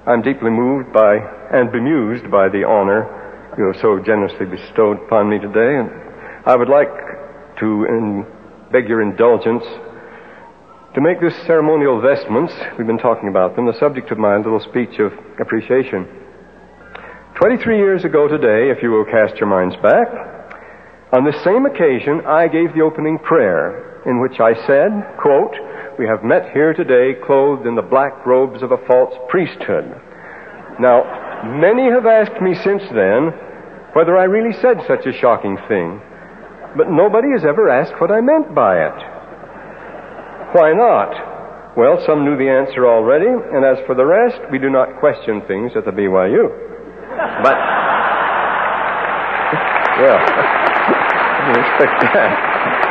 I'm deeply moved by and bemused by the honor you have so generously bestowed upon me today, and I would like to beg your indulgence to make this ceremonial vestments, we've been talking about them, the subject of my little speech of appreciation. 23 years ago today, if you will cast your minds back, on this same occasion, I gave the opening prayer in which I said, quote, "We have met here today clothed in the black robes of a false priesthood." Now, many have asked me since then whether I really said such a shocking thing, but nobody has ever asked what I meant by it. Why not? Well, some knew the answer already, and as for the rest, we do not question things at the BYU. But, well, I didn't expect that.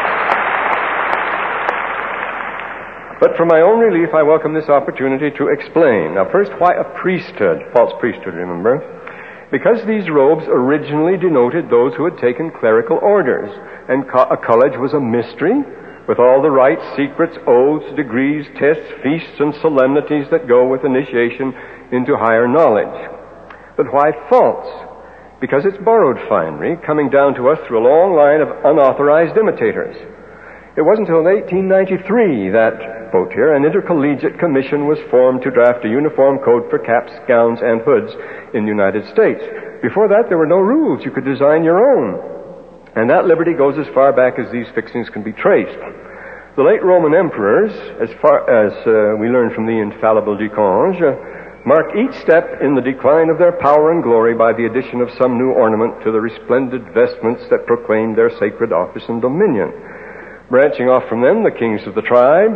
But for my own relief, I welcome this opportunity to explain. Now, first, why a priesthood? False priesthood, remember? Because these robes originally denoted those who had taken clerical orders, and a college was a mystery with all the rites, secrets, oaths, degrees, tests, feasts, and solemnities that go with initiation into higher knowledge. But why false? Because it's borrowed finery coming down to us through a long line of unauthorized imitators. It wasn't until 1893 that, quote here, an intercollegiate commission was formed to draft a uniform code for caps, gowns, and hoods in the United States. Before that, there were no rules. You could design your own. And that liberty goes as far back as these fixings can be traced. The late Roman emperors, as far as we learn from the infallible Ducange, marked each step in the decline of their power and glory by the addition of some new ornament to the resplendent vestments that proclaimed their sacred office and dominion. Branching off from them, the kings of the tribes,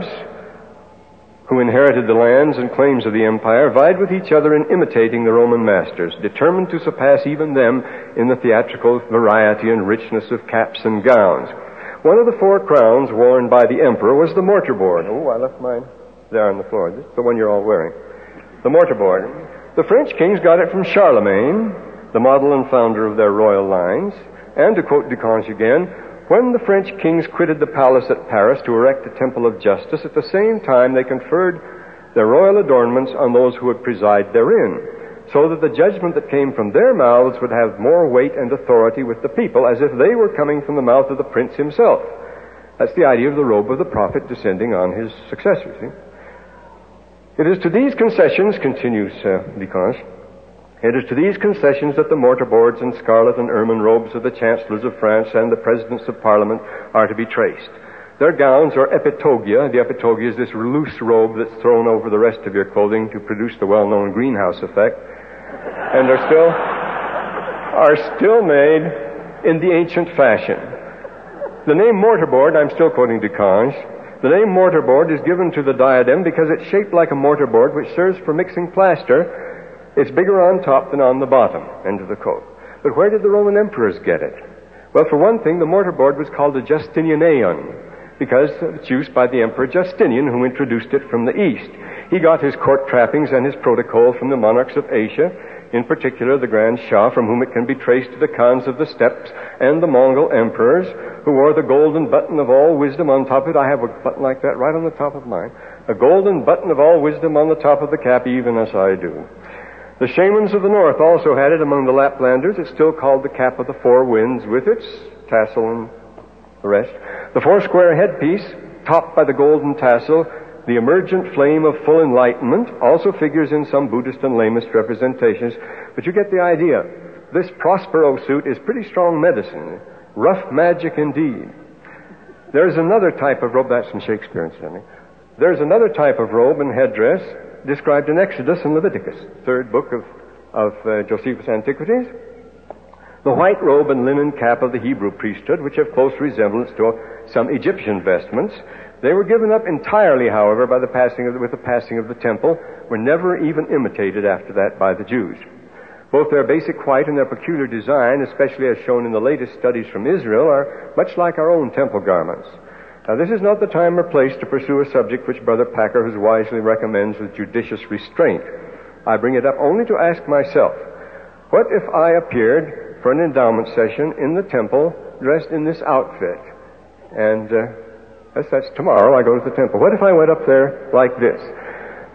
who inherited the lands and claims of the empire, vied with each other in imitating the Roman masters, determined to surpass even them in the theatrical variety and richness of caps and gowns. One of the 4 crowns worn by the emperor was the mortarboard. Oh, I left mine there on the floor. This is the one you're all wearing. The mortarboard. The French kings got it from Charlemagne, the model and founder of their royal lines. And to quote Ducange again, when the French kings quitted the palace at Paris to erect the Temple of Justice, at the same time they conferred their royal adornments on those who would preside therein, so that the judgment that came from their mouths would have more weight and authority with the people, as if they were coming from the mouth of the prince himself. That's the idea of the robe of the prophet descending on his successors. See? It is to these concessions, continues Ducange, it is to these concessions that the mortarboards and scarlet and ermine robes of the chancellors of France and the presidents of Parliament are to be traced. Their gowns are epitogia. The epitogia is this loose robe that's thrown over the rest of your clothing to produce the well-known greenhouse effect, and are still made in the ancient fashion. The name mortarboard, I'm still quoting Ducange, the name mortarboard is given to the diadem because it's shaped like a mortarboard which serves for mixing plaster. It's bigger on top than on the bottom, end of the quote. But where did the Roman emperors get it? Well, for one thing, the mortarboard was called the Justinianeon, because it's used by the Emperor Justinian, who introduced it from the East. He got his court trappings and his protocol from the monarchs of Asia, in particular the Grand Shah, from whom it can be traced to the Khans of the steppes and the Mongol emperors, who wore the golden button of all wisdom on top of it. I have a button like that right on the top of mine. A golden button of all wisdom on the top of the cap, even as I do. The shamans of the north also had it among the Laplanders. It's still called the cap of the 4 winds, with its tassel and the rest. The 4-square headpiece, topped by the golden tassel, the emergent flame of full enlightenment, also figures in some Buddhist and Lamist representations. But you get the idea. This Prospero suit is pretty strong medicine. Rough magic indeed. There's another type of robe, that's from Shakespeare, incidentally. There's another type of robe and headdress described in Exodus and Leviticus, 3rd book of Josephus' Antiquities. The white robe and linen cap of the Hebrew priesthood, which have close resemblance to some Egyptian vestments. They were given up entirely, however, with the passing of the temple, were never even imitated after that by the Jews. Both their basic white and their peculiar design, especially as shown in the latest studies from Israel, are much like our own temple garments. Now, this is not the time or place to pursue a subject which Brother Packer has wisely recommends with judicious restraint. I bring it up only to ask myself, what if I appeared for an endowment session in the temple dressed in this outfit? And that's tomorrow I go to the temple. What if I went up there like this?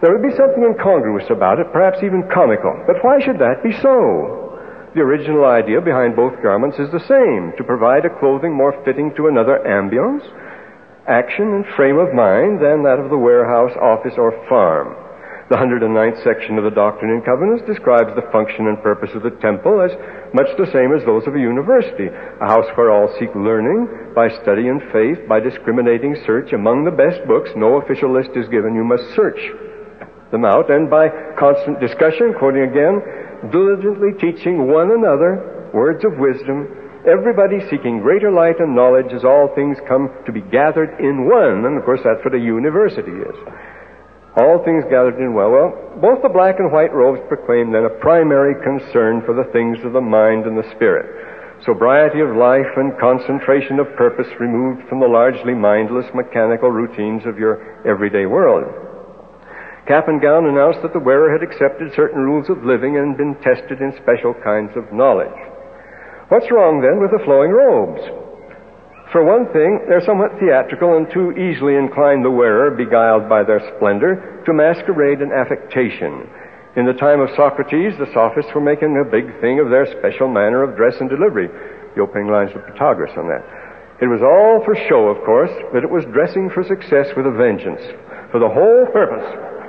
There would be something incongruous about it, perhaps even comical. But why should that be so? The original idea behind both garments is the same, to provide a clothing more fitting to another ambience, action, and frame of mind than that of the warehouse, office, or farm. The 109th section of the Doctrine and Covenants describes the function and purpose of the temple as much the same as those of a university, a house where all seek learning by study and faith, by discriminating search among the best books. No official list is given. You must search them out, and by constant discussion, quoting again, diligently teaching one another words of wisdom, everybody seeking greater light and knowledge as all things come to be gathered in one. And of course that's what a university is. All things gathered in one. Well, both the black and white robes proclaim then a primary concern for the things of the mind and the spirit. Sobriety of life and concentration of purpose removed from the largely mindless mechanical routines of your everyday world. Cap and Gown announced that the wearer had accepted certain rules of living and been tested in special kinds of knowledge. What's wrong then with the flowing robes? For one thing, they're somewhat theatrical and too easily incline the wearer, beguiled by their splendor, to masquerade and affectation. In the time of Socrates, the sophists were making a big thing of their special manner of dress and delivery. The opening lines of Protagoras on that. It was all for show, of course, but it was dressing for success with a vengeance. For the whole purpose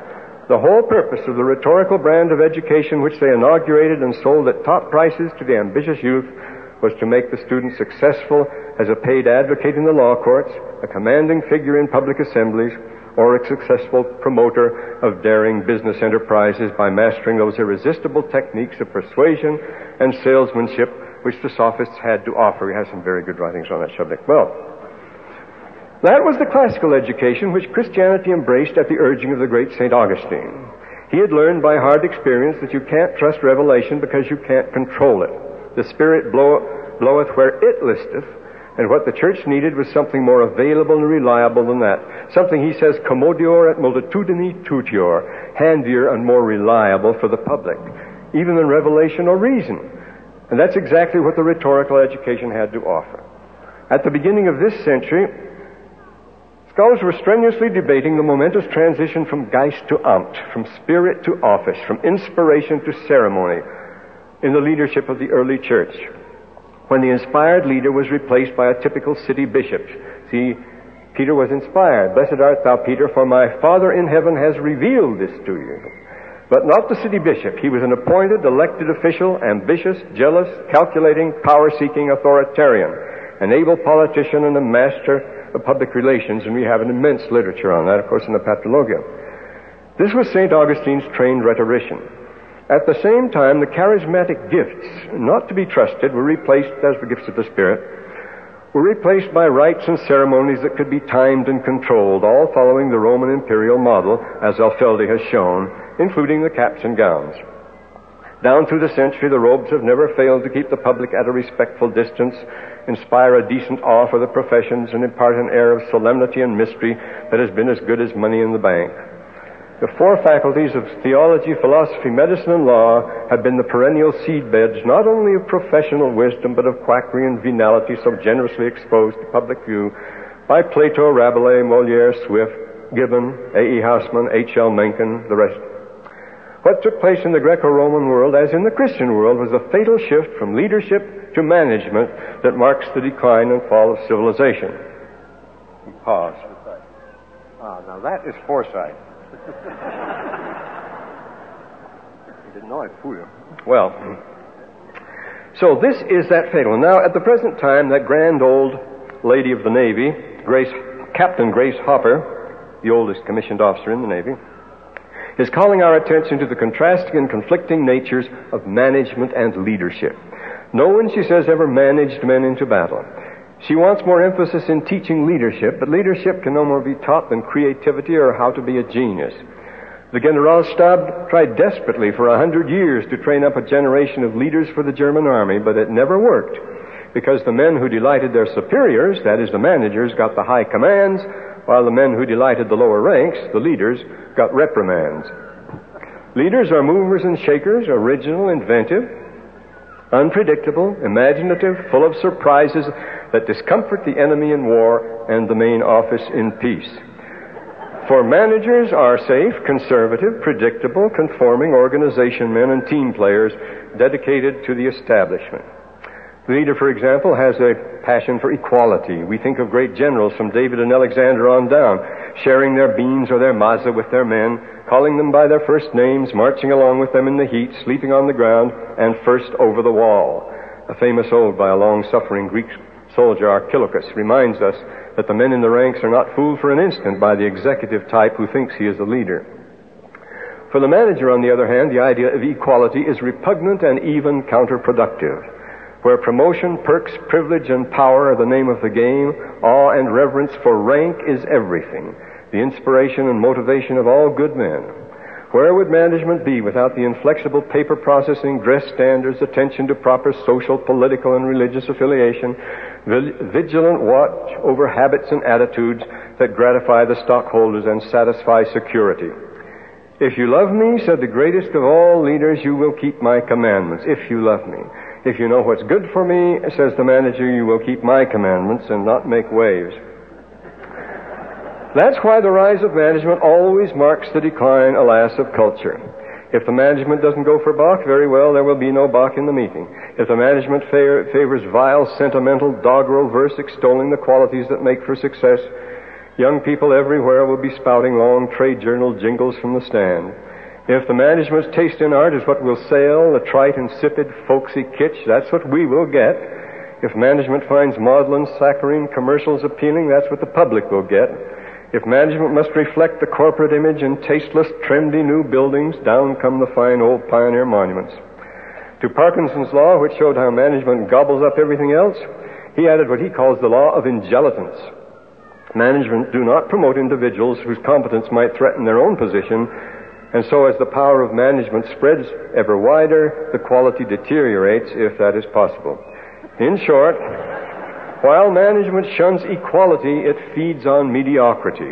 of the rhetorical brand of education which they inaugurated and sold at top prices to the ambitious youth was to make the student successful as a paid advocate in the law courts, a commanding figure in public assemblies, or a successful promoter of daring business enterprises by mastering those irresistible techniques of persuasion and salesmanship which the sophists had to offer. We have some very good writings on that subject. Well, that was the classical education which Christianity embraced at the urging of the great St. Augustine. He had learned by hard experience that you can't trust revelation because you can't control it. The Spirit bloweth where it listeth, and what the church needed was something more available and reliable than that. Something, he says, commodior et multitudini tutior, handier and more reliable for the public, even than revelation or reason. And that's exactly what the rhetorical education had to offer. At the beginning of this century, scholars were strenuously debating the momentous transition from Geist to Amt, from spirit to office, from inspiration to ceremony in the leadership of the early church, when the inspired leader was replaced by a typical city bishop. See, Peter was inspired. Blessed art thou, Peter, for my Father in heaven has revealed this to you. But not the city bishop. He was an appointed, elected official, ambitious, jealous, calculating, power-seeking authoritarian, an able politician and a master of public relations, and we have an immense literature on that, of course, in the Patrologia. This was St. Augustine's trained rhetorician. At the same time, the charismatic gifts, not to be trusted, were replaced, as the gifts of the Spirit, were replaced by rites and ceremonies that could be timed and controlled, all following the Roman imperial model, as Alfeldi has shown, including the caps and gowns. Down through the century, the robes have never failed to keep the public at a respectful distance, inspire a decent awe for the professions, and impart an air of solemnity and mystery that has been as good as money in the bank. The four faculties of theology, philosophy, medicine, and law have been the perennial seedbeds not only of professional wisdom, but of quackery and venality so generously exposed to public view by Plato, Rabelais, Molière, Swift, Gibbon, A.E. Haussmann, H.L. Mencken, the rest. What took place in the Greco-Roman world, as in the Christian world, was a fatal shift from leadership to management that marks the decline and fall of civilization. Pause. Now that is foresight. You didn't know I'd fool you. Well, so this is that fatal. Now, at the present time, that grand old lady of the Navy, Captain Grace Hopper, the oldest commissioned officer in the Navy, is calling our attention to the contrasting and conflicting natures of management and leadership. No one, she says, ever managed men into battle. She wants more emphasis in teaching leadership, but leadership can no more be taught than creativity or how to be a genius. The Generalstab tried desperately for 100 years to train up a generation of leaders for the German army, but it never worked, because the men who delighted their superiors, that is the managers, got the high commands, while the men who delighted the lower ranks, the leaders, got reprimands. Leaders are movers and shakers, original, inventive, unpredictable, imaginative, full of surprises that discomfort the enemy in war and the main office in peace. For managers are safe, conservative, predictable, conforming organization men and team players dedicated to the establishment. The leader, for example, has a passion for equality. We think of great generals from David and Alexander on down, sharing their beans or their maza with their men, calling them by their first names, marching along with them in the heat, sleeping on the ground, and first over the wall. A famous ode by a long-suffering Greek soldier, Archilochus, reminds us that the men in the ranks are not fooled for an instant by the executive type who thinks he is the leader. For the manager, on the other hand, the idea of equality is repugnant and even counterproductive. Where promotion, perks, privilege, and power are the name of the game, awe and reverence for rank is everything, the inspiration and motivation of all good men. Where would management be without the inflexible paper processing, dress standards, attention to proper social, political, and religious affiliation, vigilant watch over habits and attitudes that gratify the stockholders and satisfy security? If you love me, said the greatest of all leaders, you will keep my commandments, if you love me. If you know what's good for me, says the manager, you will keep my commandments and not make waves. That's why the rise of management always marks the decline, alas, of culture. If the management doesn't go for Bach, very well, there will be no Bach in the meeting. If the management favors vile, sentimental, doggerel verse extolling the qualities that make for success, young people everywhere will be spouting long trade journal jingles from the stand. If the management's taste in art is what will sell, the trite, insipid, folksy kitsch, that's what we will get. If management finds maudlin, saccharine commercials appealing, that's what the public will get. If management must reflect the corporate image in tasteless, trendy new buildings, down come the fine old pioneer monuments. To Parkinson's law, which showed how management gobbles up everything else, he added what he calls the law of ingelitance. Management do not promote individuals whose competence might threaten their own position, and so as the power of management spreads ever wider, the quality deteriorates, if that is possible. In short, while management shuns equality, it feeds on mediocrity.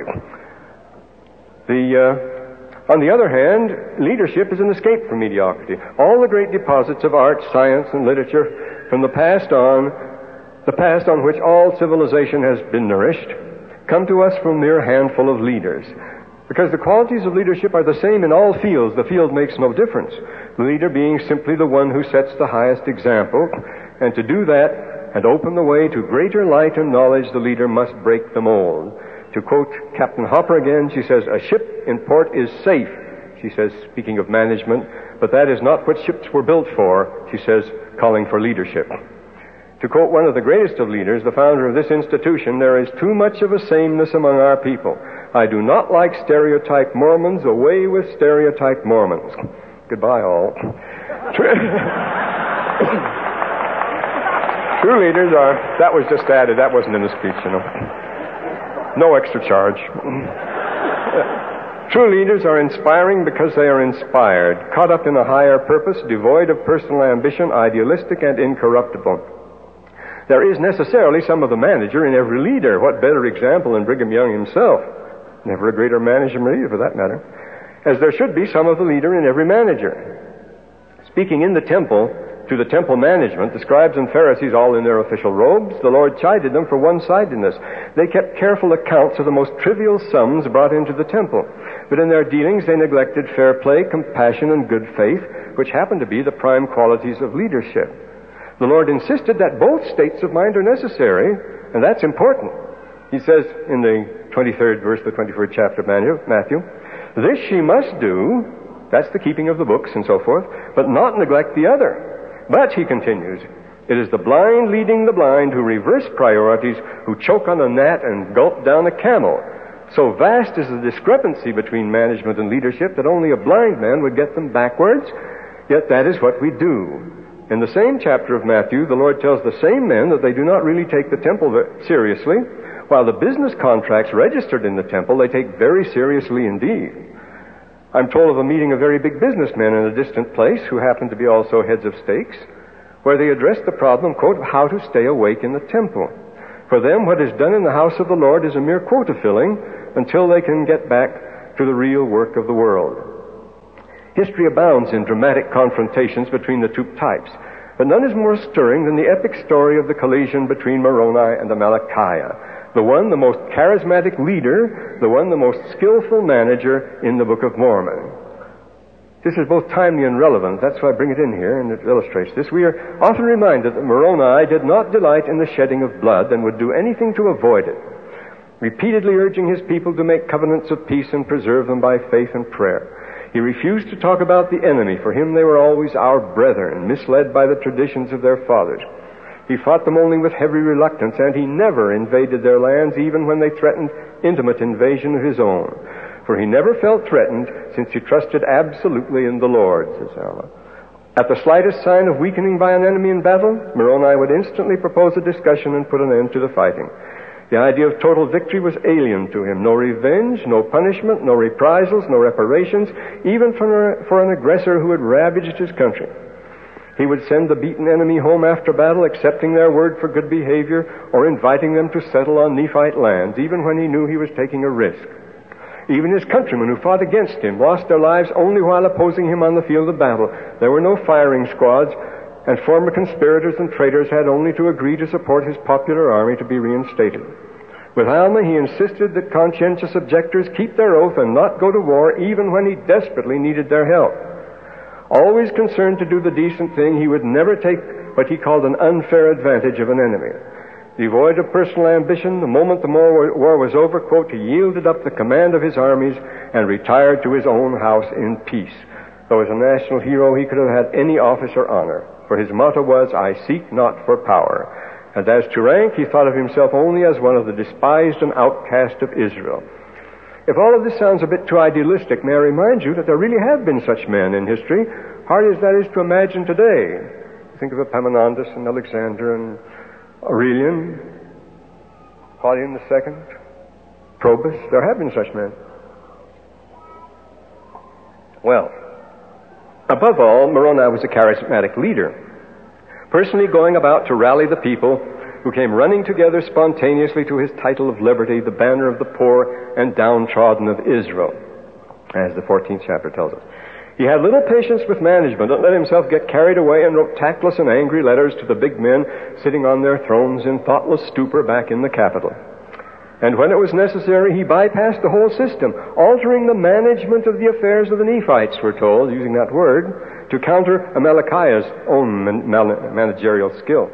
On the other hand, leadership is an escape from mediocrity. All the great deposits of art, science, and literature from the past on which all civilization has been nourished, come to us from a mere handful of leaders. Because the qualities of leadership are the same in all fields, the field makes no difference. The leader being simply the one who sets the highest example, and to do that and open the way to greater light and knowledge, the leader must break the mold. To quote Captain Hopper again, she says, "A ship in port is safe," she says, speaking of management, "but that is not what ships were built for," she says, calling for leadership. To quote one of the greatest of leaders, the founder of this institution, "There is too much of a sameness among our people. I do not like stereotyped Mormons. Away with stereotyped Mormons." Goodbye, all. True leaders are... That was just added. That wasn't in the speech, you know. No extra charge. True leaders are inspiring because they are inspired, caught up in a higher purpose, devoid of personal ambition, idealistic and incorruptible. There is necessarily some of the manager in every leader. What better example than Brigham Young himself? Never a greater manager either, for that matter. As there should be some of the leader in every manager. Speaking in the temple, to the temple management, the scribes and Pharisees, all in their official robes, the Lord chided them for one-sidedness. They kept careful accounts of the most trivial sums brought into the temple. But in their dealings, they neglected fair play, compassion, and good faith, which happened to be the prime qualities of leadership. The Lord insisted that both states of mind are necessary, and that's important. He says in the 23rd verse of the 23rd chapter of Matthew, "This she must do," that's the keeping of the books and so forth, "but not neglect the other. But," he continues, "it is the blind leading the blind who reverse priorities, who choke on a gnat and gulp down a camel. So vast is the discrepancy between management and leadership that only a blind man would get them backwards, yet that is what we do." In the same chapter of Matthew, the Lord tells the same men that they do not really take the temple seriously, while the business contracts registered in the temple they take very seriously indeed. I'm told of a meeting of very big businessmen in a distant place who happened to be also heads of stakes, where they addressed the problem, quote, of how to stay awake in the temple. For them, what is done in the house of the Lord is a mere quota filling until they can get back to the real work of the world. History abounds in dramatic confrontations between the two types, but none is more stirring than the epic story of the collision between Moroni and Amalickiah. The one, the most charismatic leader, the one, the most skillful manager in the Book of Mormon. This is both timely and relevant. That's why I bring it in here, and it illustrates this. We are often reminded that Moroni did not delight in the shedding of blood and would do anything to avoid it, repeatedly urging his people to make covenants of peace and preserve them by faith and prayer. He refused to talk about the enemy. For him they were always our brethren, misled by the traditions of their fathers. He fought them only with heavy reluctance, and he never invaded their lands, even when they threatened intimate invasion of his own. For he never felt threatened, since he trusted absolutely in the Lord, says Alma. At the slightest sign of weakening by an enemy in battle, Moroni would instantly propose a discussion and put an end to the fighting. The idea of total victory was alien to him. No revenge, no punishment, no reprisals, no reparations, even for an aggressor who had ravaged his country. He would send the beaten enemy home after battle, accepting their word for good behavior, or inviting them to settle on Nephite lands, even when he knew he was taking a risk. Even his countrymen who fought against him lost their lives only while opposing him on the field of battle. There were no firing squads, and former conspirators and traitors had only to agree to support his popular army to be reinstated. With Alma, he insisted that conscientious objectors keep their oath and not go to war even when he desperately needed their help. Always concerned to do the decent thing, he would never take what he called an unfair advantage of an enemy. Devoid of personal ambition, the moment the war was over, quote, he yielded up the command of his armies and retired to his own house in peace. Though as a national hero, he could have had any office or honor, for his motto was, I seek not for power. And as to rank, he thought of himself only as one of the despised and outcast of Israel. If all of this sounds a bit too idealistic, may I remind you that there really have been such men in history, hard as that is to imagine today. Think of Epaminondas and Alexander and Aurelian, Claudian II, Probus. There have been such men. Well, above all, Moroni was a charismatic leader, personally going about to rally the people who came running together spontaneously to his title of liberty, the banner of the poor and downtrodden of Israel, as the 14th chapter tells us. He had little patience with management and let himself get carried away and wrote tactless and angry letters to the big men sitting on their thrones in thoughtless stupor back in the capital. And when it was necessary, he bypassed the whole system, altering the management of the affairs of the Nephites, we're told, using that word, to counter Amalickiah's own managerial skill.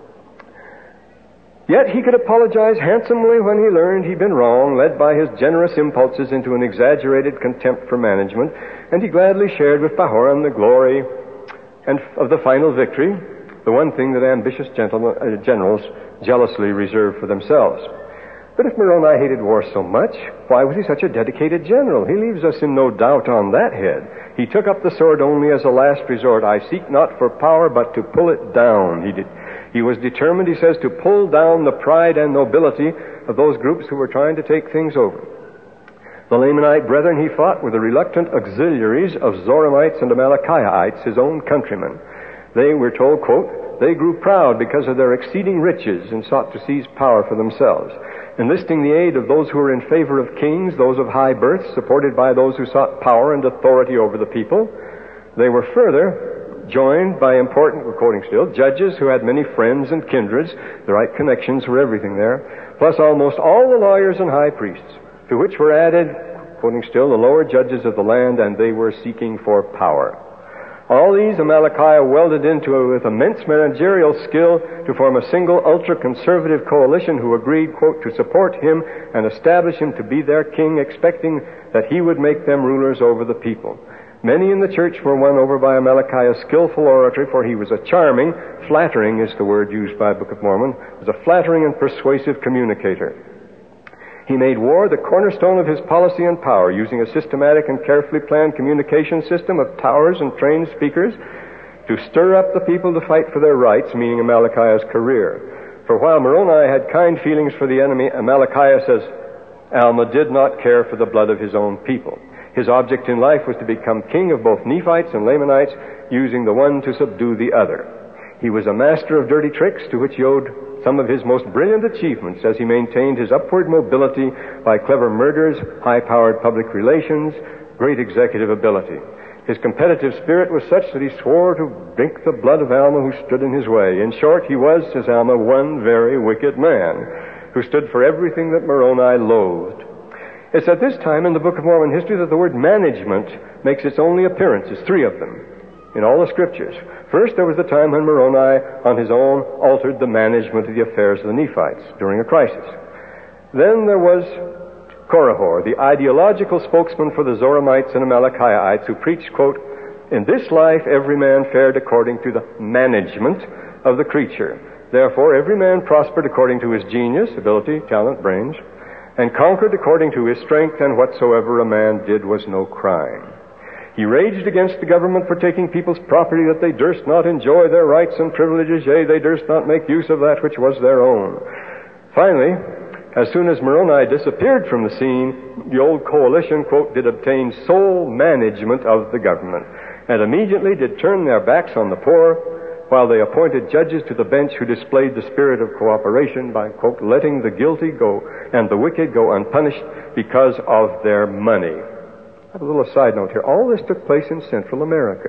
Yet he could apologize handsomely when he learned he'd been wrong, led by his generous impulses into an exaggerated contempt for management, and he gladly shared with Pahoran the glory and of the final victory, the one thing that ambitious generals jealously reserve for themselves. But if Moroni hated war so much, why was he such a dedicated general? He leaves us in no doubt on that head. He took up the sword only as a last resort. I seek not for power, but to pull it down. He was determined, he says, to pull down the pride and nobility of those groups who were trying to take things over. The Lamanite brethren he fought were the reluctant auxiliaries of Zoramites and Amalickiahites, his own countrymen. They were told, quote, they grew proud because of their exceeding riches and sought to seize power for themselves. Enlisting the aid of those who were in favor of kings, those of high birth, supported by those who sought power and authority over the people, they were further joined by important, we're quoting still, judges who had many friends and kindreds, the right connections were everything there, plus almost all the lawyers and high priests, to which were added, quoting still, the lower judges of the land, and they were seeking for power. All these Amalickiah welded into with immense managerial skill to form a single ultra-conservative coalition who agreed, quote, to support him and establish him to be their king, expecting that he would make them rulers over the people. Many in the church were won over by Amalickiah's skillful oratory, for he was a charming, flattering is the word used by Book of Mormon, was a flattering and persuasive communicator. He made war the cornerstone of his policy and power, using a systematic and carefully planned communication system of towers and trained speakers to stir up the people to fight for their rights, meaning Amalickiah's career. For while Moroni had kind feelings for the enemy, Amalickiah, says Alma, did not care for the blood of his own people. His object in life was to become king of both Nephites and Lamanites, using the one to subdue the other. He was a master of dirty tricks, to which he owed some of his most brilliant achievements, as he maintained his upward mobility by clever murders, high-powered public relations, great executive ability. His competitive spirit was such that he swore to drink the blood of Alma who stood in his way. In short, he was, says Alma, one very wicked man, who stood for everything that Moroni loathed. It's at this time in the Book of Mormon history that the word management makes its only appearance. There's 3 of them in all the scriptures. First, there was the time when Moroni on his own altered the management of the affairs of the Nephites during a crisis. Then there was Korihor, the ideological spokesman for the Zoramites and Amalekites, who preached, quote, "In this life every man fared according to the management of the creature. Therefore every man prospered according to his genius, ability, talent, brains, and conquered according to his strength, and whatsoever a man did was no crime. He raged against the government for taking people's property, that they durst not enjoy their rights and privileges, yea, they durst not make use of that which was their own." Finally, as soon as Moroni disappeared from the scene, the old coalition, quote, "did obtain sole management of the government, and immediately did turn their backs on the poor, while they appointed judges to the bench who displayed the spirit of cooperation by, quote, letting the guilty go and the wicked go unpunished because of their money." I have a little side note here. All this took place in Central America.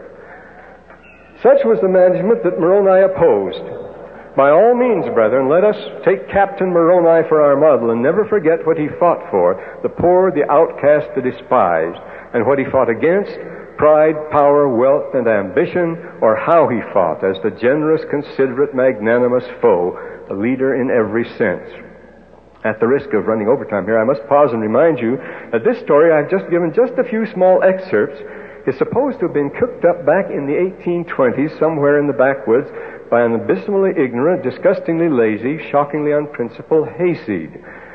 Such was the management that Moroni opposed. By all means, brethren, let us take Captain Moroni for our model and never forget what he fought for: the poor, the outcast, the despised. And what he fought against: pride, power, wealth, and ambition, or how he fought as the generous, considerate, magnanimous foe, a leader in every sense. At the risk of running overtime here, I must pause and remind you that this story I've just given just a few small excerpts is supposed to have been cooked up back in the 1820s somewhere in the backwoods by an abysmally ignorant, disgustingly lazy, shockingly unprincipled hayseed.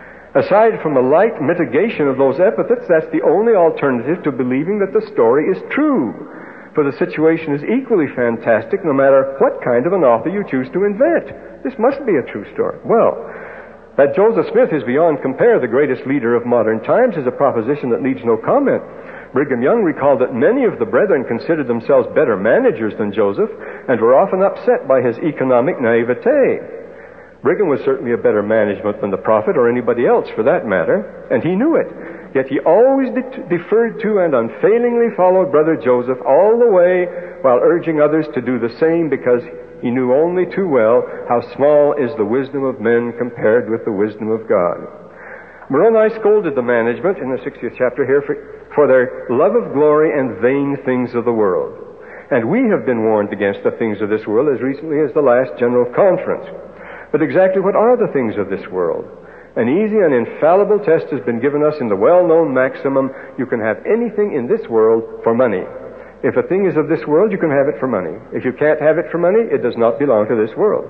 Aside from a light mitigation of those epithets, that's the only alternative to believing that the story is true. For the situation is equally fantastic no matter what kind of an author you choose to invent. This must be a true story. Well, that Joseph Smith is beyond compare the greatest leader of modern times is a proposition that needs no comment. Brigham Young recalled that many of the brethren considered themselves better managers than Joseph and were often upset by his economic naivete. Brigham was certainly a better management than the prophet or anybody else for that matter, and he knew it. Yet he always deferred to and unfailingly followed Brother Joseph all the way while urging others to do the same, because he knew only too well how small is the wisdom of men compared with the wisdom of God. Moroni scolded the management in the 60th chapter here for their love of glory and vain things of the world. And we have been warned against the things of this world as recently as the last General Conference. But exactly what are the things of this world? An easy and infallible test has been given us in the well-known maximum: you can have anything in this world for money. If a thing is of this world, you can have it for money. If you can't have it for money, it does not belong to this world.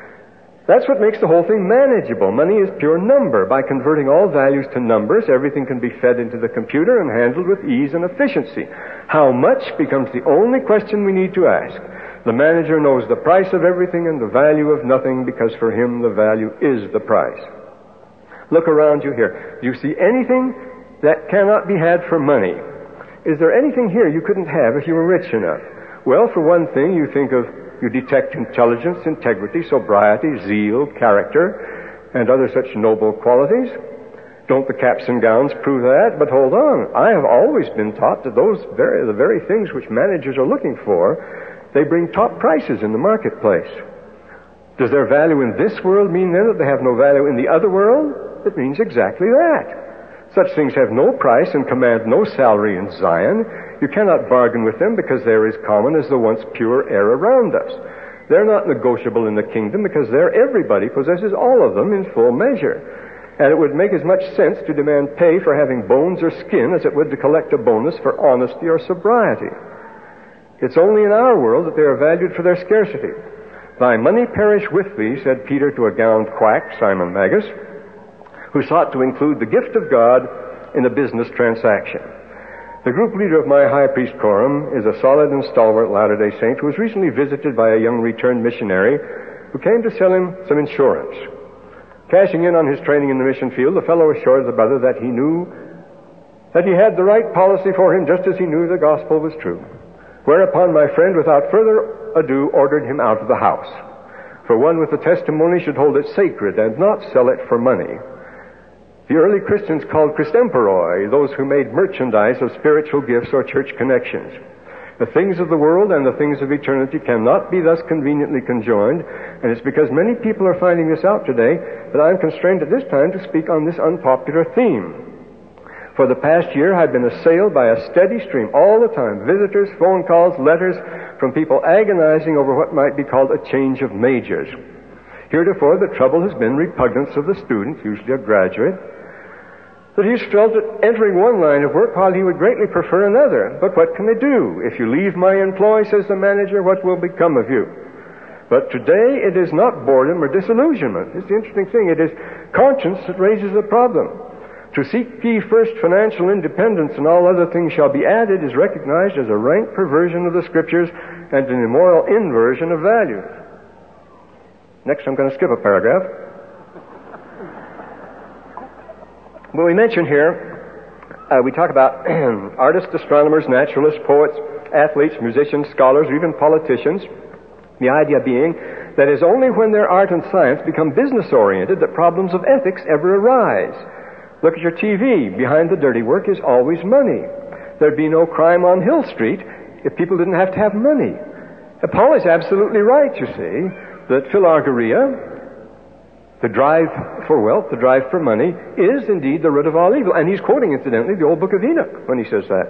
That's what makes the whole thing manageable. Money is pure number. By converting all values to numbers, everything can be fed into the computer and handled with ease and efficiency. How much becomes the only question we need to ask. The manager knows the price of everything and the value of nothing, because for him the value is the price. Look around you here. Do you see anything that cannot be had for money? Is there anything here you couldn't have if you were rich enough? Well, for one thing, you detect intelligence, integrity, sobriety, zeal, character, and other such noble qualities. Don't the caps and gowns prove that? But hold on. I have always been taught that the very things which managers are looking for, they bring top prices in the marketplace. Does their value in this world mean then that they have no value in the other world? It means exactly that. Such things have no price and command no salary in Zion. You cannot bargain with them because they're as common as the once pure air around us. They're not negotiable in the kingdom because there everybody possesses all of them in full measure. And it would make as much sense to demand pay for having bones or skin as it would to collect a bonus for honesty or sobriety. It's only in our world that they are valued for their scarcity. "Thy money perish with thee," said Peter to a gowned quack, Simon Magus, who sought to include the gift of God in a business transaction. The group leader of my high priest quorum is a solid and stalwart Latter-day Saint who was recently visited by a young returned missionary who came to sell him some insurance. Cashing in on his training in the mission field, the fellow assured the brother that he knew that he had the right policy for him, just as he knew the gospel was true. Whereupon my friend, without further ado, ordered him out of the house. For one with the testimony should hold it sacred and not sell it for money. The early Christians called Christemporoi those who made merchandise of spiritual gifts or church connections. The things of the world and the things of eternity cannot be thus conveniently conjoined, and it's because many people are finding this out today that I'm constrained at this time to speak on this unpopular theme. For the past year, I've been assailed by a steady stream all the time, visitors, phone calls, letters from people agonizing over what might be called a change of majors. Heretofore, the trouble has been repugnance of the student, usually a graduate, that he's felt that entering one line of work while he would greatly prefer another. But what can they do? If you leave my employ, says the manager, what will become of you? But today, it is not boredom or disillusionment. It's the interesting thing. It is conscience that raises the problem. To seek ye first financial independence and all other things shall be added is recognized as a rank perversion of the Scriptures and an immoral inversion of values. Next, I'm going to skip a paragraph. Well, we mention here, we talk about artists, astronomers, naturalists, poets, athletes, musicians, scholars, or even politicians. The idea being that it is only when their art and science become business-oriented that problems of ethics ever arise. Look at your TV. Behind the dirty work is always money. There'd be no crime on Hill Street if people didn't have to have money. Paul is absolutely right, you see, that philargyria, the drive for wealth, the drive for money, is indeed the root of all evil. And he's quoting, incidentally, the old book of Enoch when he says that.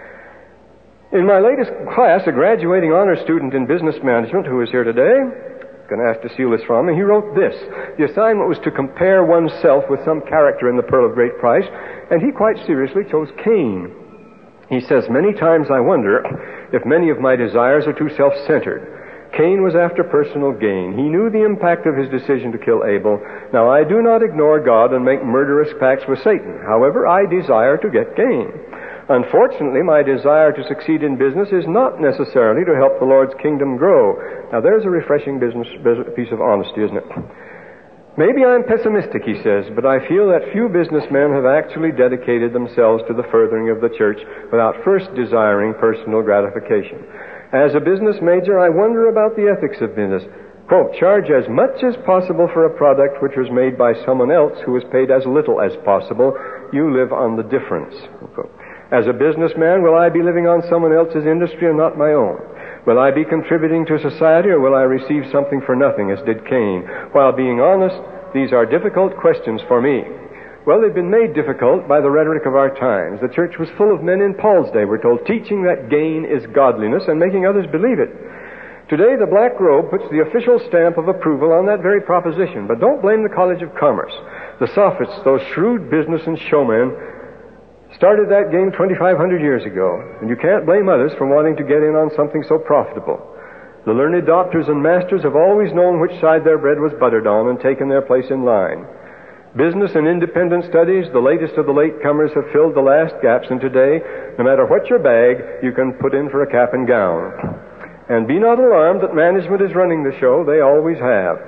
In my latest class, a graduating honor student in business management who is here today, going to have to steal this from me, he wrote this. The assignment was to compare oneself with some character in the Pearl of Great Price, and he quite seriously chose Cain. He says, many times I wonder if many of my desires are too self-centered. Cain was after personal gain. He knew the impact of his decision to kill Abel. Now, I do not ignore God and make murderous pacts with Satan. However, I desire to get gain. Unfortunately, my desire to succeed in business is not necessarily to help the Lord's kingdom grow. Now, there's a refreshing piece of honesty, isn't it? Maybe I'm pessimistic, he says, but I feel that few businessmen have actually dedicated themselves to the furthering of the church without first desiring personal gratification. As a business major, I wonder about the ethics of business. Quote, charge as much as possible for a product which was made by someone else who was paid as little as possible. You live on the difference. Quote. As a businessman, will I be living on someone else's industry and not my own? Will I be contributing to society, or will I receive something for nothing, as did Cain? While being honest, these are difficult questions for me. Well, they've been made difficult by the rhetoric of our times. The church was full of men in Paul's day, we're told, teaching that gain is godliness and making others believe it. Today, the black robe puts the official stamp of approval on that very proposition. But don't blame the College of Commerce. The sophists, those shrewd business and showmen, started that game 2,500 years ago. And you can't blame others for wanting to get in on something so profitable. The learned doctors and masters have always known which side their bread was buttered on and taken their place in line. Business and independent studies, the latest of the latecomers, have filled the last gaps, and today, no matter what your bag, you can put in for a cap and gown. And be not alarmed that management is running the show. They always have.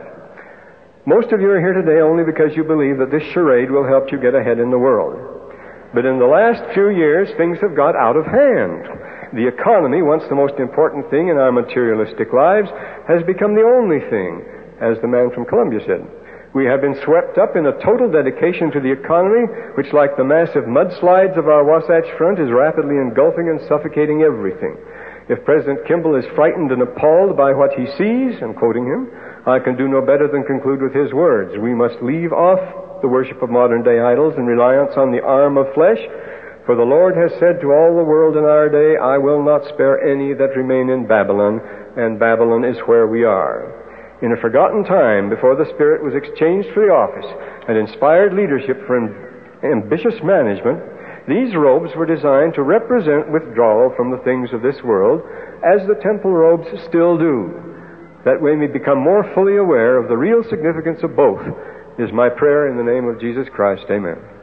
Most of you are here today only because you believe that this charade will help you get ahead in the world. But in the last few years, things have got out of hand. The economy, once the most important thing in our materialistic lives, has become the only thing, as the man from Columbia said. We have been swept up in a total dedication to the economy, which, like the massive mudslides of our Wasatch Front, is rapidly engulfing and suffocating everything. If President Kimball is frightened and appalled by what he sees, I'm quoting him, I can do no better than conclude with his words. We must leave off the worship of modern-day idols and reliance on the arm of flesh, for the Lord has said to all the world in our day, I will not spare any that remain in Babylon, and Babylon is where we are. In a forgotten time, before the Spirit was exchanged for the office and inspired leadership for ambitious management, these robes were designed to represent withdrawal from the things of this world, as the temple robes still do. That we may become more fully aware of the real significance of both is my prayer in the name of Jesus Christ. Amen.